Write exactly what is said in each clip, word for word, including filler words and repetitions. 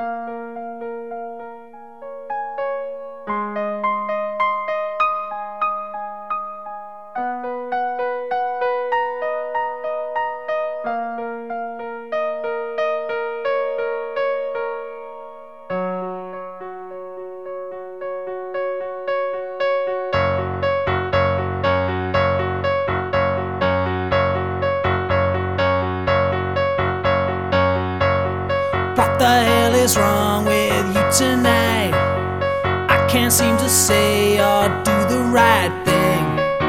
What the hell is wrong with you tonight? I can't seem to say or do the right thing.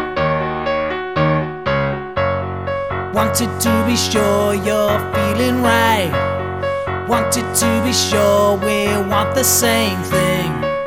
Wanted to be sure you're feeling right. Wanted to be sure we want the same thing.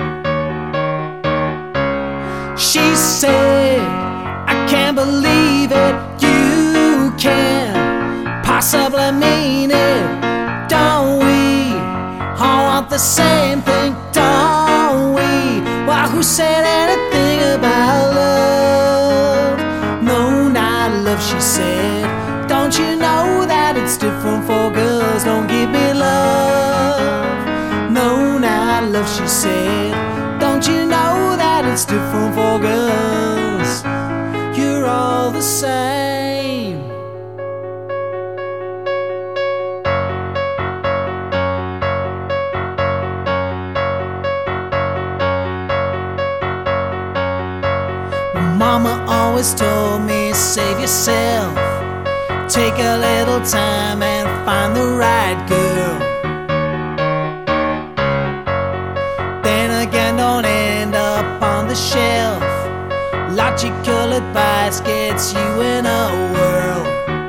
She said, I can't believe it. You can't possibly mean it. Don't we all want the same thing, don't we? Well, who said anything about love? No, not love, she said. Don't you know that it's different for girls? Don't give me love. No, not love, she said. Don't you know that it's different for girls? You're all the same. Mama always told me, save yourself. Take a little time and find the right girl. Then again, don't end up on the shelf. Logical advice gets you in a whirl.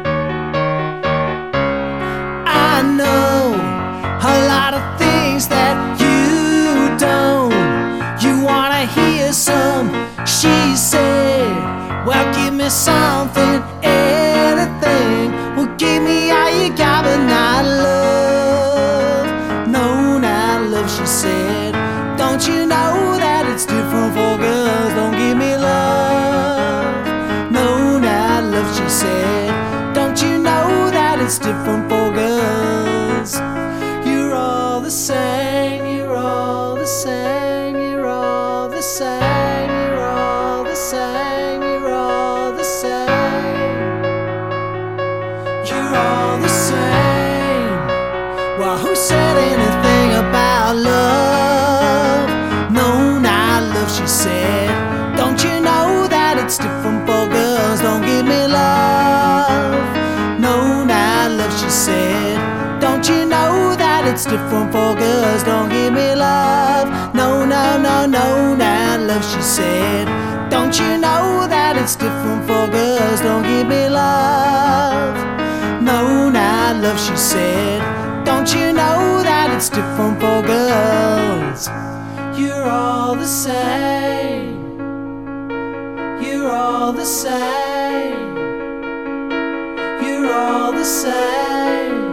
I know a lot of things that you don't. You wanna hear some, she said. Well, give me something, anything. Well, give me all you got, but not love. No, not love, she said. Don't you know that it's different for girls? Don't give me love. No, not love, she said. Don't you know that it's different for girls? You're all the same, you're all the same, you're all the same, you're all the same, you're all the same. You're all the same. Well, who said anything about love? No, not love, she said. Don't you know that it's different for girls? Don't give me love. No, not love, she said. Don't you know that it's different for girls? Don't give me love. No, no, no, no, not love, she said. Don't you know that it's different for girls? Don't give me love. No, not love, she said. Don't you know that it's different for girls? You're all the same. You're all the same. You're all the same.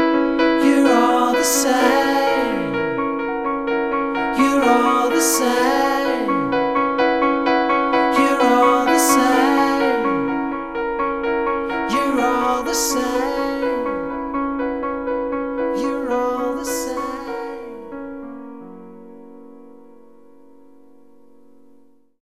You're all the same. You're all the same.